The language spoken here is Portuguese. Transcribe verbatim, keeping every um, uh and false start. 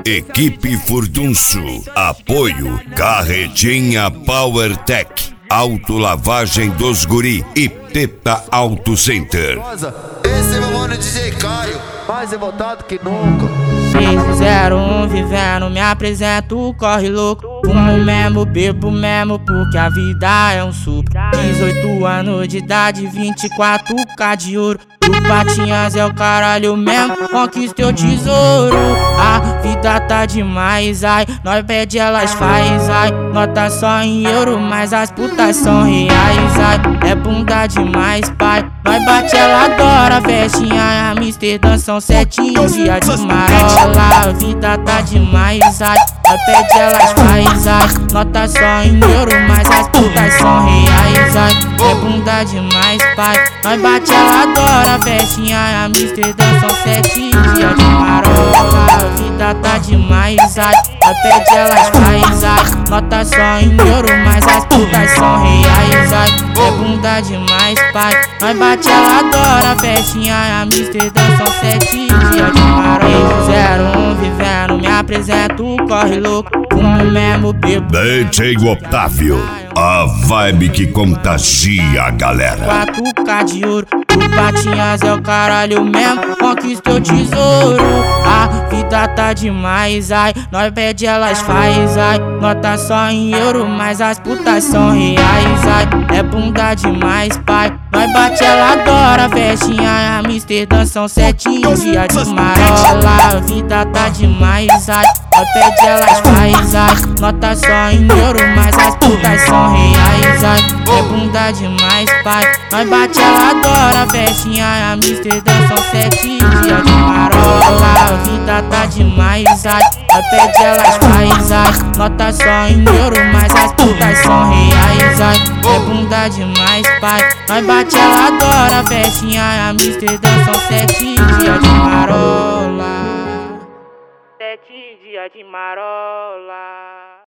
Equipe Furdunço. Apoio Carretinha PowerTech, Autolavagem dos Guri e Teta Auto Center. Esse é meu mano D J Caio, mais revoltado que nunca. seis zero um vivendo, me apresento, corre louco. Fumo mesmo, bebo mesmo, porque a vida é um supro. Dezoito anos de idade, vinte e quatro K de ouro. O Patinhas é o caralho mesmo, conquistei o tesouro. A vida tá demais, ai, nós pede elas faz, ai. Nota só em euro, mas as putas são reais, ai. É bunda demais, pai, nós bate, ela adora. Festinha, Amsterdã, são sete dias de marola. A vida tá demais, ai, nós pede, elas faz, ai. Nota só em euro, mas as putas são reais, ai. É bunda demais, pai, nós bate, ela adora. Festinha, Amsterdã, são sete dias de marola. A vida tá demais, ai, nós pede, elas faz, ai. Nota só em euro, mas as putas são reais, ai. É bunda demais, pai, nós bate, ela adora. Festinha, Amsterdã, são sete dias de marola. zero um vivendo, me apresento, corre louco. Fumo mesmo, bebo D J Otávio, a vibe que contagia a galera. quatro K de ouro, o Patinhas é o caralho mesmo, conquistou o tesouro. A vida tá demais, ai, nós pede, elas faz, ai. Nota só em euro, mas as putas são reais, ai. É bunda demais, pai, nós bate, ela adora. Festinha, Amsterdã, são sete dias de marola. A vida tá demais, ai, nós pede, elas faz, ai. Nota só em euro, mas as putas são reais, ai. É bunda demais, pai, nós bate, ela adora. Festinha, Amsterdã, são sete dias de marola. A vida tá demais, ai, nós pede, elas faz, ai. Nota só em euro, mas as putas são reais, ai. É bunda demais, pai, nós bate, ela adora. Festinha, Amsterdã, são sete dias de marola. Sete dias de marola.